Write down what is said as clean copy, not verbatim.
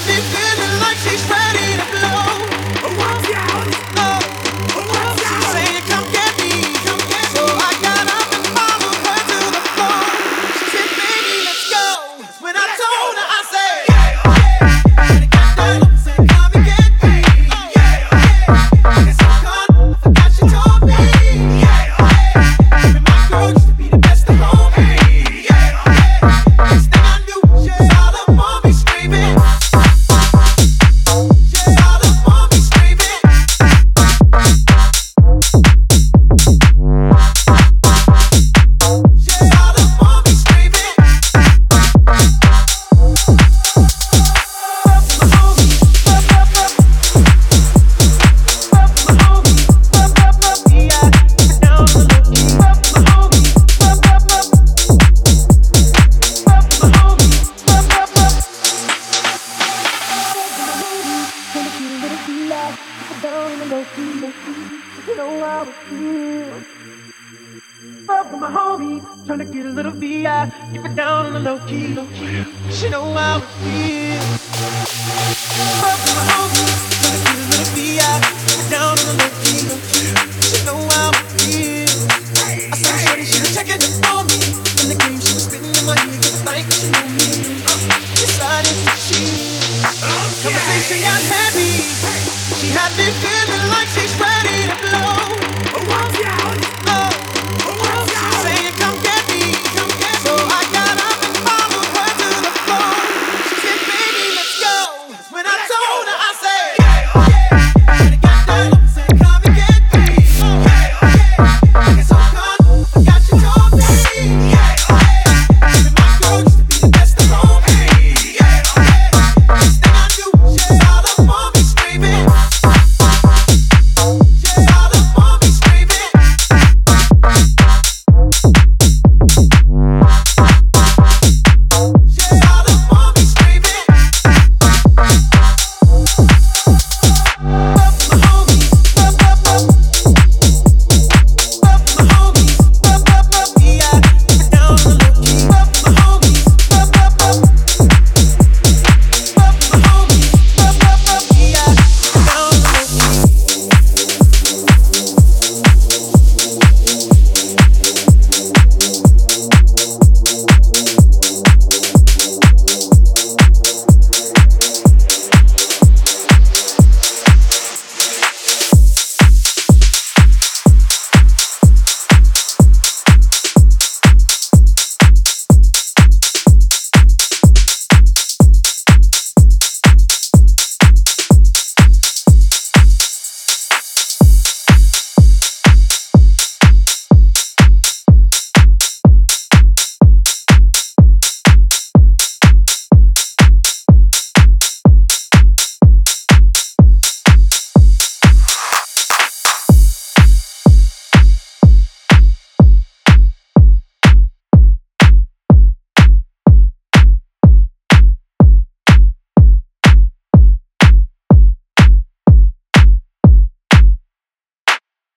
me feeling like she's ready to blow. Watch out! Oh, she's saying, "Come get me, come get me." So I got up and followed her to the floor. She said, "Baby, let's go." When I told her, I said, "Come and get me." It's so gone, I forgot she told me. My girl used to be the best of homies. Next thing I knew, she was all up on me screaming. My homies trying to get a little VI, keep it down on the low key, low key. She know how it feels. Fuck with my homies trying to get a little VI, keep it down on the low key, low key. She know how it feels. I saw shorty, she was checking up on me. In the game, she was spitting in my ear, just like she knew me. Decided to cheat. Conversation got heavy. She had me feel.